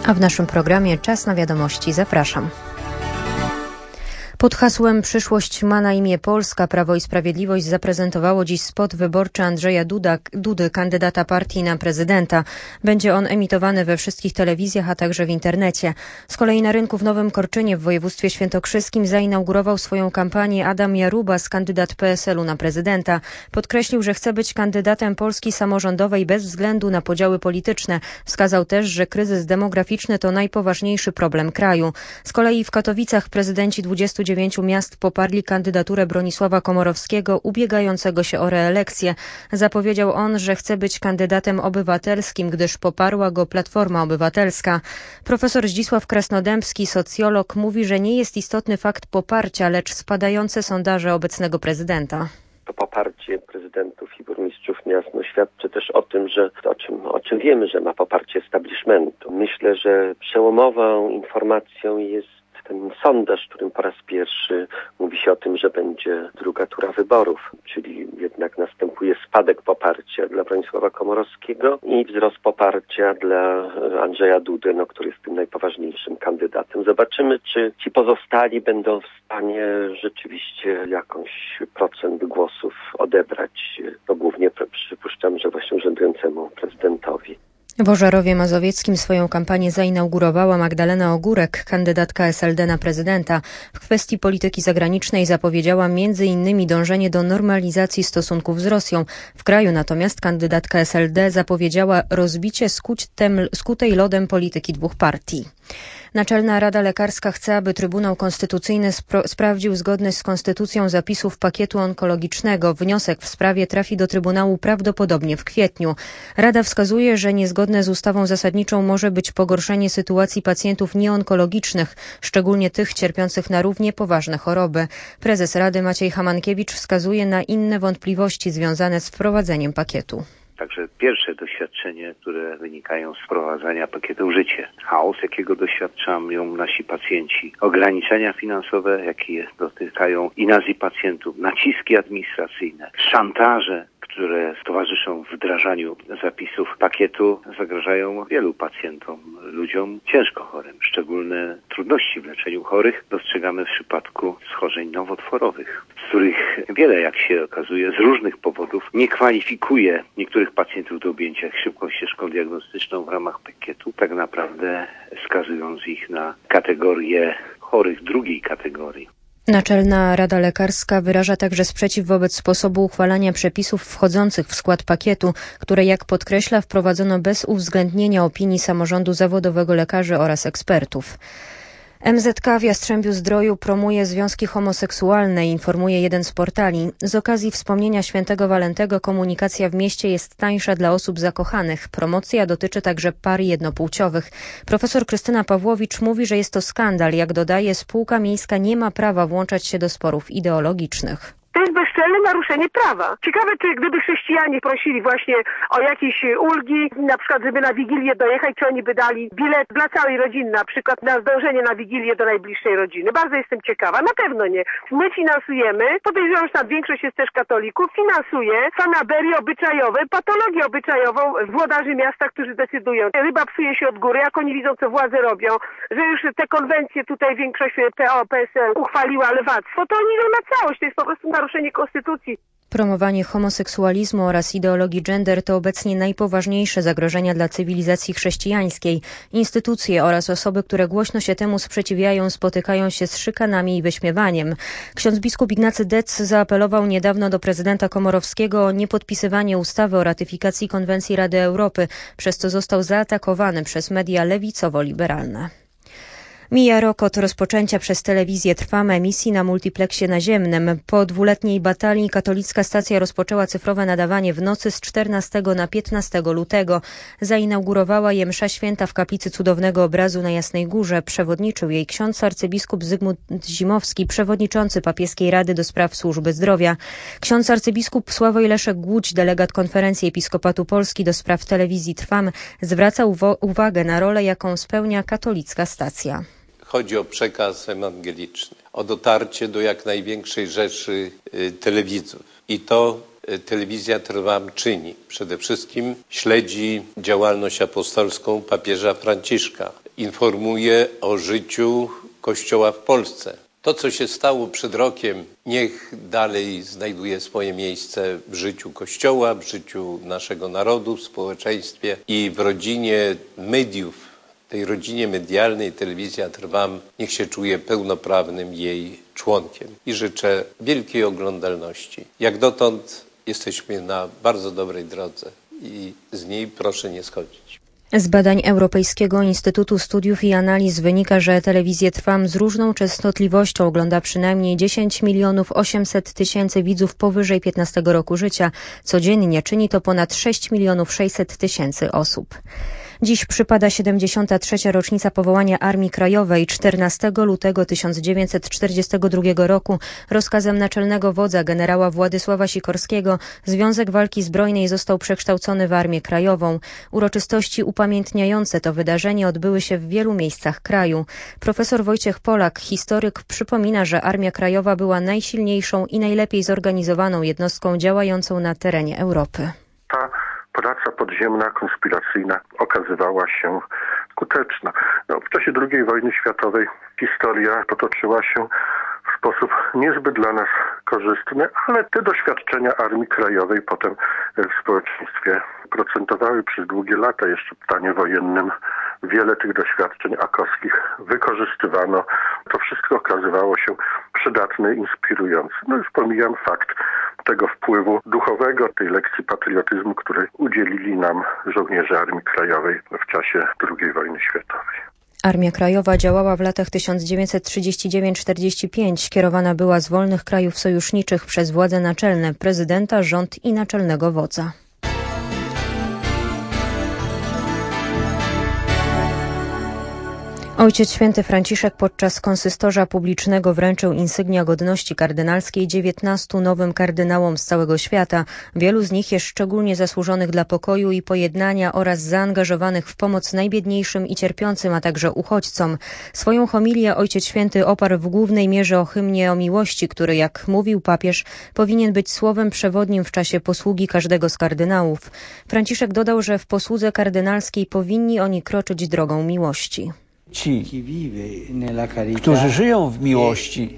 A w naszym programie Czas na wiadomości zapraszam. Pod hasłem „Przyszłość ma na imię Polska” Prawo i Sprawiedliwość zaprezentowało dziś spot wyborczy Andrzeja Dudy, kandydata partii na prezydenta. Będzie on emitowany we wszystkich telewizjach, a także w internecie. Z kolei na rynku w Nowym Korczynie w województwie świętokrzyskim zainaugurował swoją kampanię Adam Jarubas, kandydat PSL-u na prezydenta. Podkreślił, że chce być kandydatem Polski samorządowej bez względu na podziały polityczne. Wskazał też, że kryzys demograficzny to najpoważniejszy problem kraju. Z kolei w Katowicach prezydenci 29 miast poparli kandydaturę Bronisława Komorowskiego, ubiegającego się o reelekcję. Zapowiedział on, że chce być kandydatem obywatelskim, gdyż poparła go Platforma Obywatelska. Profesor Zdzisław Krasnodębski, socjolog, mówi, że nie jest istotny fakt poparcia, lecz spadające sondaże obecnego prezydenta. To poparcie prezydentów i burmistrzów miast świadczy też o tym, że o czym wiemy, że ma poparcie establishmentu. Myślę, że przełomową informacją jest ten sondaż, w którym po raz pierwszy mówi się o tym, że będzie druga tura wyborów, czyli jednak następuje spadek poparcia dla Bronisława Komorowskiego i wzrost poparcia dla Andrzeja Dudy, który jest tym najpoważniejszym kandydatem. Zobaczymy, czy ci pozostali będą w stanie rzeczywiście jakąś procent głosów odebrać. To głównie przypuszczam, że właśnie urzędującemu prezydentowi. W Ożarowie Mazowieckim swoją kampanię zainaugurowała Magdalena Ogórek, kandydatka SLD na prezydenta. W kwestii polityki zagranicznej zapowiedziała m.in. dążenie do normalizacji stosunków z Rosją. W kraju natomiast kandydatka SLD zapowiedziała rozbicie skutej lodem polityki dwóch partii. Naczelna Rada Lekarska chce, aby Trybunał Konstytucyjny sprawdził zgodność z konstytucją zapisów pakietu onkologicznego. Wniosek w sprawie trafi do Trybunału prawdopodobnie w kwietniu. Rada wskazuje, że niezgodne z ustawą zasadniczą może być pogorszenie sytuacji pacjentów nieonkologicznych, szczególnie tych cierpiących na równie poważne choroby. Prezes Rady Maciej Hamankiewicz wskazuje na inne wątpliwości związane z wprowadzeniem pakietu. Także pierwsze doświadczenie, które wynikają z wprowadzania pakietu życie. Chaos, jakiego doświadczają nasi pacjenci. Ograniczenia finansowe, jakie dotykają i nas i pacjentów. Naciski administracyjne. Szantaże, które towarzyszą wdrażaniu zapisów pakietu, zagrażają wielu pacjentom, ludziom ciężko chorym. Szczególne trudności w leczeniu chorych dostrzegamy w przypadku schorzeń nowotworowych, z których wiele, jak się okazuje, z różnych powodów nie kwalifikuje niektórych pacjentów do objęcia szybką ścieżką diagnostyczną w ramach pakietu, tak naprawdę skazując ich na kategorię chorych drugiej kategorii. Naczelna Rada Lekarska wyraża także sprzeciw wobec sposobu uchwalania przepisów wchodzących w skład pakietu, które, jak podkreśla, wprowadzono bez uwzględnienia opinii samorządu zawodowego lekarzy oraz ekspertów. MZK w Jastrzębiu-Zdroju promuje związki homoseksualne, informuje jeden z portali. Z okazji wspomnienia świętego Walentego komunikacja w mieście jest tańsza dla osób zakochanych. Promocja dotyczy także par jednopłciowych. Profesor Krystyna Pawłowicz mówi, że jest to skandal. Jak dodaje, spółka miejska nie ma prawa włączać się do sporów ideologicznych. To jest bezczelne naruszenie prawa. Ciekawe, czy gdyby chrześcijanie prosili właśnie o jakieś ulgi, na przykład żeby na Wigilię dojechać, czy oni by dali bilet dla całej rodziny, na przykład na zdążenie na Wigilię do najbliższej rodziny. Bardzo jestem ciekawa. Na pewno nie. My finansujemy, podejrzewam, że tam większość jest też katolików, finansuje fanaberie obyczajowe, patologię obyczajową włodarzy miasta, którzy decydują. Ryba psuje się od góry, jak oni widzą, co władze robią, że już te konwencje tutaj większość PO, PSL uchwaliła lewactwo, to oni idą na całość. To jest po prostu naruszenie konstytucji. Promowanie homoseksualizmu oraz ideologii gender to obecnie najpoważniejsze zagrożenia dla cywilizacji chrześcijańskiej. Instytucje oraz osoby, które głośno się temu sprzeciwiają, spotykają się z szykanami i wyśmiewaniem. Ksiądz biskup Ignacy Dec zaapelował niedawno do prezydenta Komorowskiego o niepodpisywanie ustawy o ratyfikacji konwencji Rady Europy, przez co został zaatakowany przez media lewicowo-liberalne. Mija rok od rozpoczęcia przez telewizję Trwam emisji na multipleksie naziemnym. Po dwuletniej batalii katolicka stacja rozpoczęła cyfrowe nadawanie w nocy z 14 na 15 lutego. Zainaugurowała je msza święta w kaplicy Cudownego Obrazu na Jasnej Górze. Przewodniczył jej ksiądz arcybiskup Zygmunt Zimowski, przewodniczący Papieskiej Rady do Spraw Służby Zdrowia. Ksiądz arcybiskup Sławoj Leszek Głódź, delegat Konferencji Episkopatu Polski do spraw telewizji Trwam, zwraca uwagę na rolę, jaką spełnia katolicka stacja. Chodzi o przekaz ewangeliczny, o dotarcie do jak największej rzeszy telewidzów. I to telewizja Trwam czyni. Przede wszystkim śledzi działalność apostolską papieża Franciszka. informuje o życiu Kościoła w Polsce. To, co się stało przed rokiem, niech dalej znajduje swoje miejsce w życiu Kościoła, w życiu naszego narodu, w społeczeństwie i w rodzinie mediów, tej rodzinie medialnej Telewizja Trwam, niech się czuje pełnoprawnym jej członkiem. I życzę wielkiej oglądalności. Jak dotąd jesteśmy na bardzo dobrej drodze i z niej proszę nie schodzić. Z badań Europejskiego Instytutu Studiów i Analiz wynika, że Telewizję Trwam z różną częstotliwością ogląda przynajmniej 10 800 000 widzów powyżej 15 roku życia. Codziennie czyni to ponad 6 600 000 osób. Dziś przypada 73. rocznica powołania Armii Krajowej. 14 lutego 1942 roku rozkazem naczelnego wodza generała Władysława Sikorskiego Związek Walki Zbrojnej został przekształcony w Armię Krajową. Uroczystości upamiętniające to wydarzenie odbyły się w wielu miejscach kraju. Profesor Wojciech Polak, historyk, przypomina, że Armia Krajowa była najsilniejszą i najlepiej zorganizowaną jednostką działającą na terenie Europy. Praca podziemna, konspiracyjna okazywała się skuteczna. W czasie II wojny światowej historia potoczyła się w sposób niezbyt dla nas korzystny, ale te doświadczenia Armii Krajowej potem w społeczeństwie procentowały przez długie lata. Jeszcze w stanie wojennym wiele tych doświadczeń akowskich wykorzystywano. To wszystko okazywało się przydatne, inspirujące. Już pomijam fakt tego wpływu duchowego, tej lekcji patriotyzmu, który udzielili nam żołnierze Armii Krajowej w czasie II wojny światowej. Armia Krajowa działała w latach 1939-45. Kierowana była z wolnych krajów sojuszniczych przez władze naczelne, prezydenta, rząd i naczelnego wodza. Ojciec Święty Franciszek podczas konsystorza publicznego wręczył insygnia godności kardynalskiej 19 nowym kardynałom z całego świata. Wielu z nich jest szczególnie zasłużonych dla pokoju i pojednania oraz zaangażowanych w pomoc najbiedniejszym i cierpiącym, a także uchodźcom. Swoją homilię Ojciec Święty oparł w głównej mierze o hymnie o miłości, który, jak mówił papież, powinien być słowem przewodnim w czasie posługi każdego z kardynałów. Franciszek dodał, że w posłudze kardynalskiej powinni oni kroczyć drogą miłości. Ci, którzy żyją w miłości,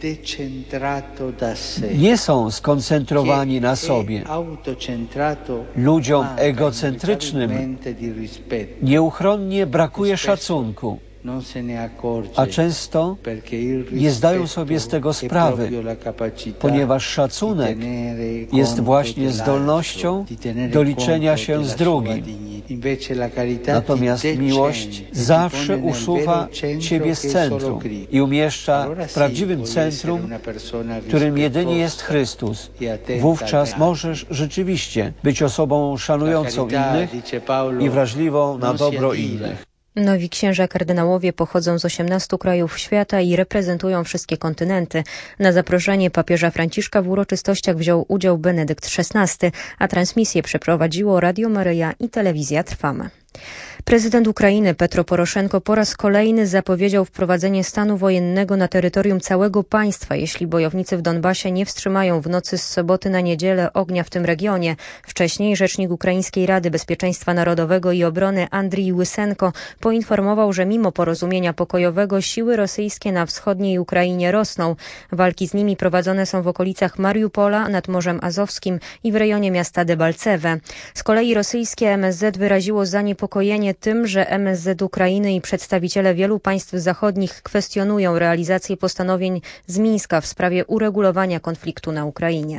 nie są skoncentrowani na sobie. Ludziom egocentrycznym nieuchronnie brakuje szacunku, a często nie zdają sobie z tego sprawy, ponieważ szacunek jest właśnie zdolnością do liczenia się z drugim. Natomiast miłość zawsze usuwa Ciebie z centrum i umieszcza w prawdziwym centrum, którym jedynie jest Chrystus. Wówczas możesz rzeczywiście być osobą szanującą innych i wrażliwą na dobro innych. Nowi księża kardynałowie pochodzą z 18 krajów świata i reprezentują wszystkie kontynenty. Na zaproszenie papieża Franciszka w uroczystościach wziął udział Benedykt XVI, a transmisję przeprowadziło Radio Maryja i Telewizja Trwam. Prezydent Ukrainy Petro Poroszenko po raz kolejny zapowiedział wprowadzenie stanu wojennego na terytorium całego państwa, jeśli bojownicy w Donbasie nie wstrzymają w nocy z soboty na niedzielę ognia w tym regionie. Wcześniej rzecznik Ukraińskiej Rady Bezpieczeństwa Narodowego i Obrony Andrii Łysenko poinformował, że mimo porozumienia pokojowego siły rosyjskie na wschodniej Ukrainie rosną. Walki z nimi prowadzone są w okolicach Mariupola, nad Morzem Azowskim i w rejonie miasta Debalcewe. Z kolei rosyjskie MSZ wyraziło zaniepokojenie tym, że MSZ Ukrainy i przedstawiciele wielu państw zachodnich kwestionują realizację postanowień z Mińska w sprawie uregulowania konfliktu na Ukrainie.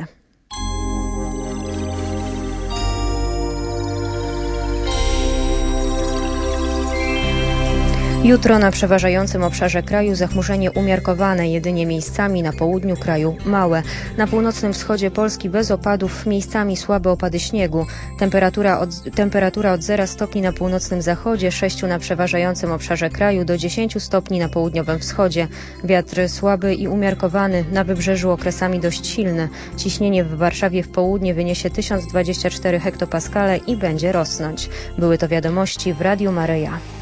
Jutro na przeważającym obszarze kraju zachmurzenie umiarkowane, jedynie miejscami na południu kraju małe. Na północnym wschodzie Polski bez opadów, miejscami słabe opady śniegu. Temperatura od 0 stopni na północnym zachodzie, 6 na przeważającym obszarze kraju, do 10 stopni na południowym wschodzie. Wiatr słaby i umiarkowany, na wybrzeżu okresami dość silny. Ciśnienie w Warszawie w południe wyniesie 1024 hektopaskale i będzie rosnąć. Były to wiadomości w Radiu Maryja.